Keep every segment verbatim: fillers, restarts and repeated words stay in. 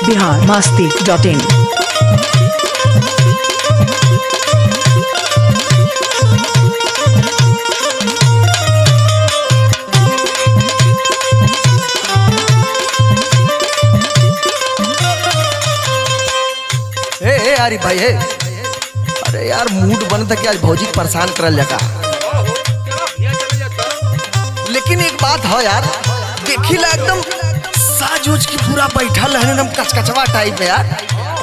Bihar Masti dot in. अरे भाई है अरे यार मूड बन था कि आज भौजी परेशान करल जका। लेकिन एक बात है यार, देखी ला एकदम साज उज की पूरा बैठल है एकदम कचकचवा टाइप में यार।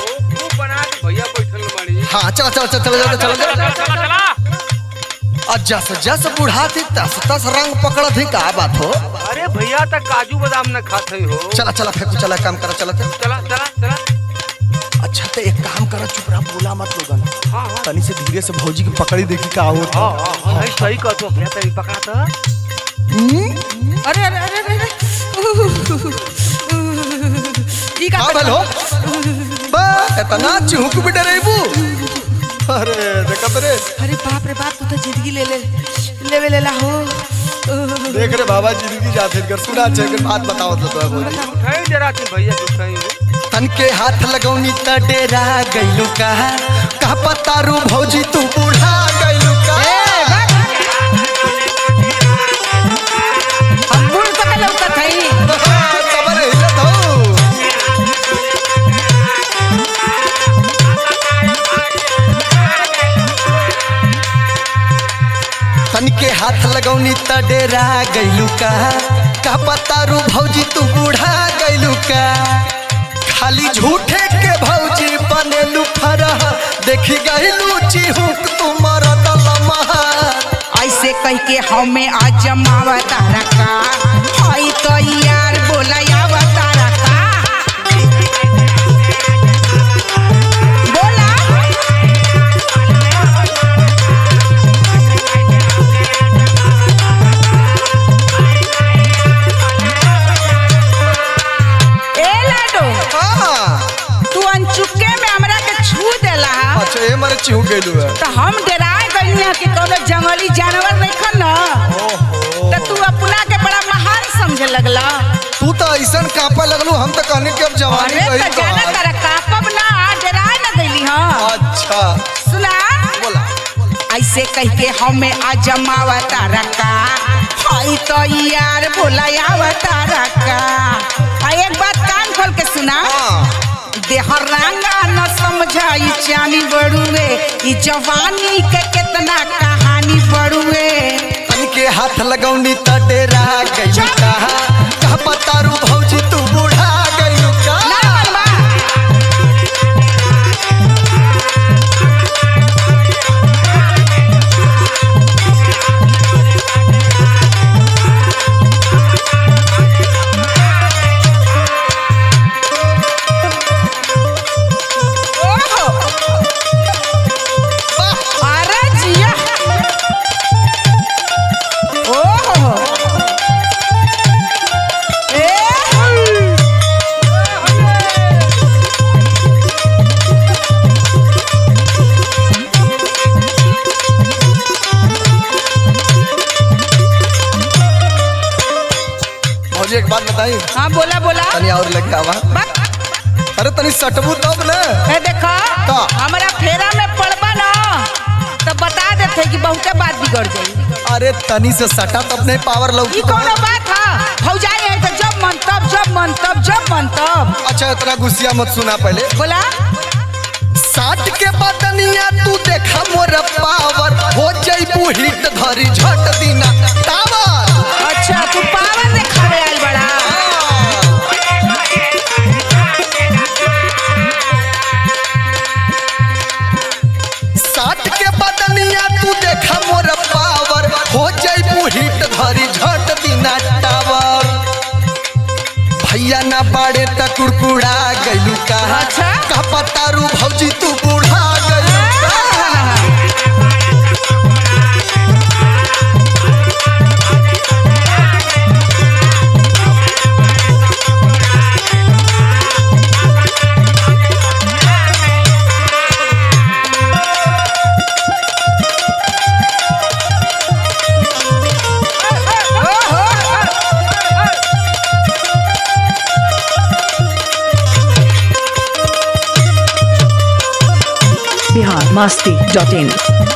हाँ चला चला चला चला चला चला और जस जस बुढ़ा थी तस तस रंग पकड़ थी का बात हो। अरे भैया तक काजू बादाम न खाते हो। चला चला फेंकू चला काम करा चला चला चला चला। अच्छा तो एक काम करा चुप रहा बोला मत लोगन। हाँ हाँ तनी से धीरे से भौजी की पकड़ी देखी का हो। हाँ हाँ हाँ सही कहतो भैया तनी पकड़ा तो। अरे अरे अरे अरे ई का हाँ भलो बा इतना चूक भी डरेबू। अरे देखा तेरे अरे बाप रे बाप तू तो जिंदगी ले ले लेवे लेला हो। देख रे बाबा जिंदगी जाते कर सुना चाहिए बात बताओ तो तो बोली उठाई डरा तू भैया तू कहीं तन के हाथ लगौनी त डेरा गइलू का का पतारू भौजी तू बूढ़ा गइलू का। हम बूढ़ पकड़ लौकत हई। खबर हिलत हो तन के हाथ लगौनी त डेरा गइलू का का पतारू भौजी तू बूढ़ा गइलू का। खाली झूठे के भौजी बनेलू फरह देखी गइलू चिहुक तुमर दलमहा। ऐसे कह के हमें आज जमावा तारा का हई तो यार बोलायावा तारा का बोला। ए लाडो तू अनचुके में हमरा के छू देला। अच्छा ये मारे चिहुक गइलू है तो हम डराए गइनी कि कोनो जंगली जानवर नहीं खन न। तो तू अपना के बड़ा महान समझे लगला। तू तो ऐसा कापा लगलू हम तो कहने के अब जवानी अरे गई तो जाना तो तारा कापब ना डराए न गइली हां। अच्छा सुना बोला ऐसे कह के हमें आजमावा तारा का हई तो यार बोलायावा तारा का। आ एक बात कान खोल के सुना देहर रंगा न समझाई चानी बड़ुए ई जवानी के कितना कहानी बड़ुए। तन के हाथ लगौनी त डेरा गइलू का का पतारू भौजी तू बूढ़ा गइलू का। ना मनवा ओहो अरे जिया ओहो ए भौजी एक बात बताई हाँ बोला बोला तनी और लगे आवा। बक अरे तनी सटबू तब न ए देखा का? हमारा फेरा में पड़बा ना तो बता देते कि बहुते बात बिगड़ जाई। अरे तनी से सटा तब नहीं पावर ई लौकी कोनो बात है भौजाई है तो जब मन तब जब मन तब जब मन तब। अच्छा इतना गुस्सिया मत सुना पहले बोला साठ के बदनिया तू देखा मोर पावर हो जइबू हिट धरी झट दिना टावर। अच्छा तू पावर दिखावे आइल बड़ा। साठ के बदनिया तू देखा मोर पावर हो जइबू हिट धरी झट दिना टावर। भैया ना बाड़े त कुड़कुड़ा गइलू का अच्छा? का पतारू भौजी तू बूढ़ा गइलू का। masti dot in.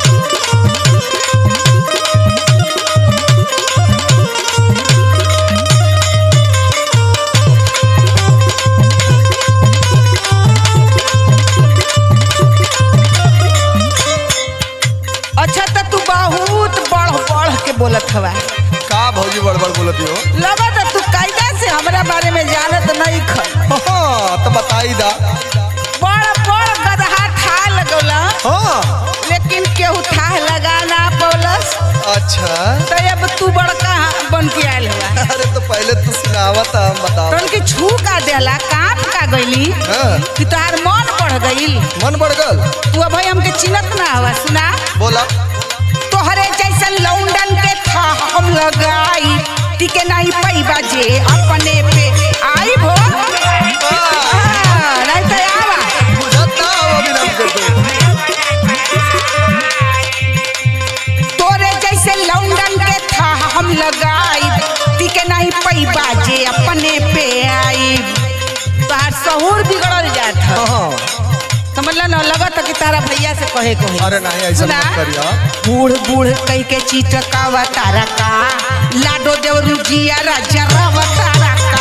अच्छा तो तू बहुत बढ़ बढ़ के बोलत हवा। का भौजी बड़बड़ बोलती हो? लगत तू कायदा से हमरा बारे में जानत नहीं ख। हाँ तो बताई दा। बड़ बड़ गदहा था लगौला हाँ लेकिन केहू था लगा ना पौलस। अच्छा तो अब तू बड़का बन के आयल हुआ। अरे तो पहले तू सुनावत हम बताओ। तो उनकी छू का देला काम का गईली हाँ कि तोहार मन बढ़ गईल। मन बढ़ गल। तू अब भाई हमके चिन्हत ना हुआ। सुना बोला। तोहरे जैसन लौंडन के था हम लगाई टिके नहीं पैबा जे अपने पे आई भो। हाँ, नहीं तो आवा बुझत ना हो अभी नाम करते। तोरे जैसे लौंडन के था हम लगाई टिके नहीं पैबा जे अपने पे आई। तोहार सहूर बिगड़ल जात है। हाँ समझला ना लगत कि तारा भैया से कहे कहे। अरे नहीं ऐसा सुना? मत करिया। बूढ़ बूढ़ कह के चीटकावा तारा का लाडो देवरू जिया राजा रावा तारा का।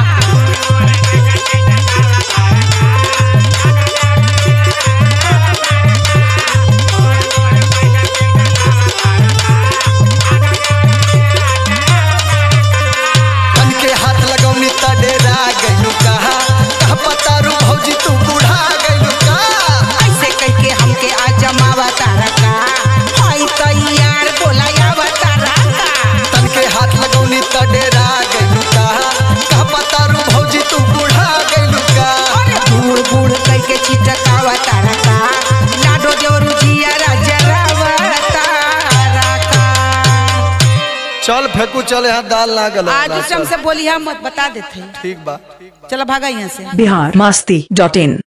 मन के हाथ लगौनी त डेरा गइलू कहा कहा पता रू भौजी तू बूढ़ा गइलू का। ऐसे कह के हमके आ जमावा तारा का भाई तो यार बोलायावा तारा का। तन के हाथ लगौनी त डेरा गइलू कहा कहा पता रू भौजी तू बूढ़ा गइलू का। बूढ़ बूढ़ कह के चीटकावा तारा का लाडो देवरू जिया राजा रावा तारा का। चल फेंकू चल यहाँ दाल ना गल। आज उस से बोलिया मत बता देते। ठीक बा। चलो भागा यहाँ से। Bihar masti dot in.